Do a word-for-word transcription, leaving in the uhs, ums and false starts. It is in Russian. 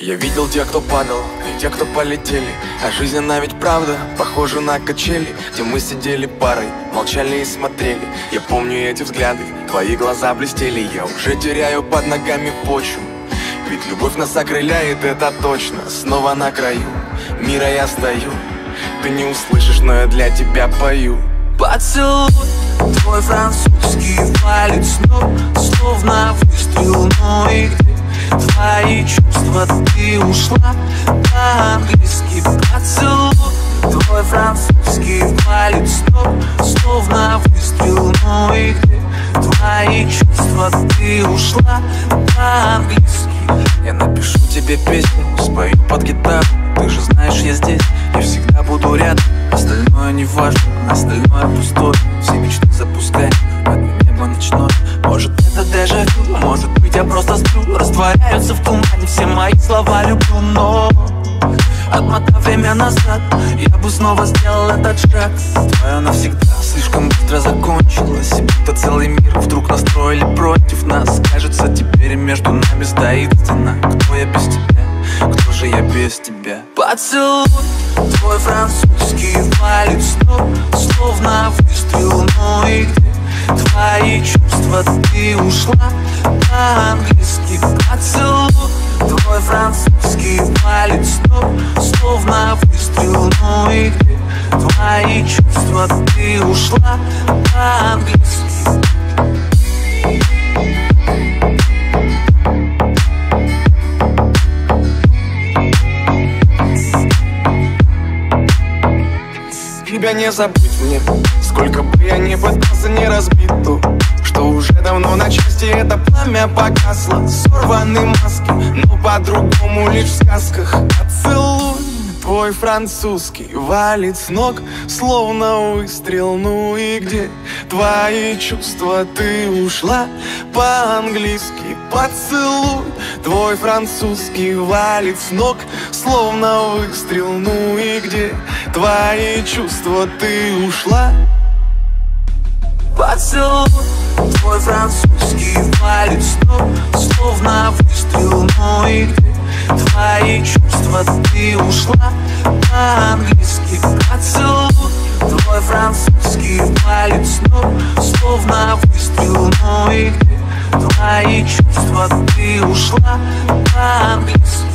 Я видел тех, кто падал, и тех, кто полетели. А жизнь, она ведь правда похожа на качели, где мы сидели парой, молчали и смотрели. Я помню эти взгляды, твои глаза блестели. Я уже теряю под ногами почву, ведь любовь нас окрыляет, это точно. Снова на краю мира я стою. Ты не услышишь, но я для тебя пою. Поцелуй твой французский валит с ног, словно выстрел, ну и где твои чувства? Ты ушла по-английски. Поцелуй твой французский валит с ног, словно выстрел, ну и где твои чувства? Ты ушла по-английски. Я напишу тебе песню, спою под гитару. Ты же знаешь, я здесь, я всегда буду рядом. Остальное не важно, остальное пустое. Все мечты запускай в это небо ночное. Может, это дежавю, может быть, я просто сплю. Растворяются в тумане все мои слова люблю, но отмотав время назад, я бы снова сделал этот шаг. Твое навсегда слишком быстро закончилось, будто целый мир вдруг настроили против нас. Кажется, теперь между нами стоит стена. Кто я без тебя? Кто же я без тебя? Поцелуй твой французский валит с ног, словно выстрел, ну и где твои чувства? Ты ушла по-английски. Поцелуй твой французский валит с ног, словно выстрел, ну и где твои чувства? Ты ушла по-английски. Тебя не забыть мне, сколько бы я ни пытался, не разбить то, что уже давно на части это пламя погасло. Сорваны маски, но по-другому лишь в сказках. Поцелуй твой французский валит с ног, словно выстрел, ну и где твои чувства? Ты ушла по-английски. Поцелуй твой французский валит с ног, словно выстрел, ну и где твои чувства? Ты ушла. Поцелуй твой французский валит с ног, словно выстрел, ну и где твои чувства? Ты ушла по-английски. Поцелуй твой французский валит с ног, словно выстрел, ну и где твои чувства? Ты ушла по-английски.